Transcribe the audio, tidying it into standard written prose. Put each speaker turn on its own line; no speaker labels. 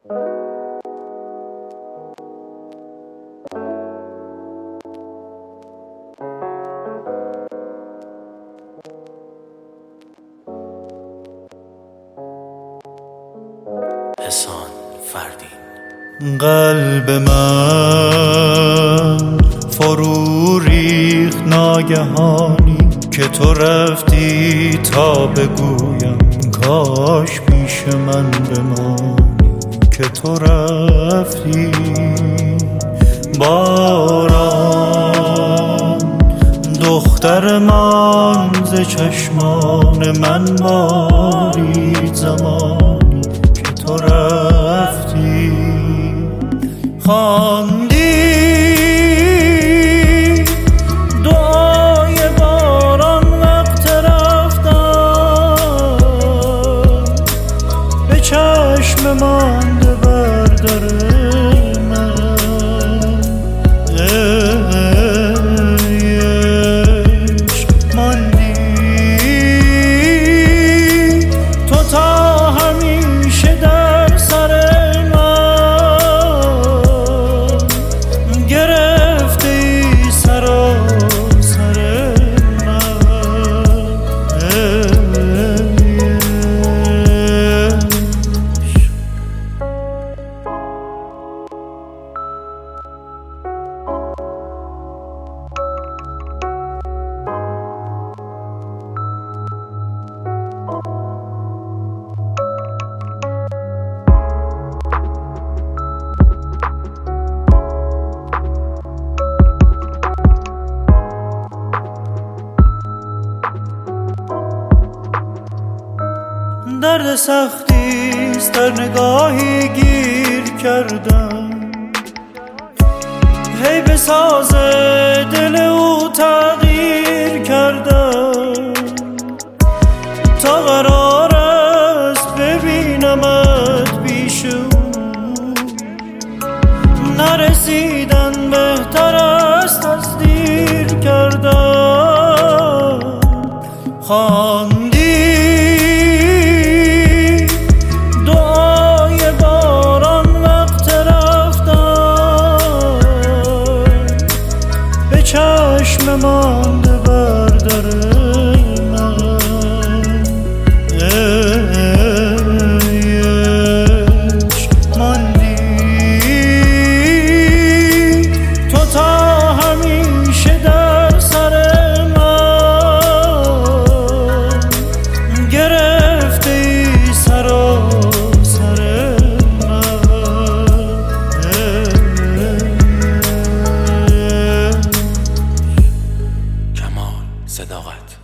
احسان فردین.
قلب من فرو ریخت ناگهانی که تو رفتی تا بگویم کاش پیش من بمانی که تو رفتی. باران دختر من ز چشمان من بارید زمانی که تو رفتی. خواندی دعای باران وقت رفتن به چشم مانده بر در من. عشق ماندی تو تا همیشه در سر درد سختیست در نگاهی گیر کردم، هی به ساز دل او تغییر کردم تا قرار است ببینمت پیش او. نرسیدن بهتر است از دیر کردم. چشم مانده بر در من. عشق ماندی تو تا همیشه در سر من. گرفته ای سراسر من.
صداقت.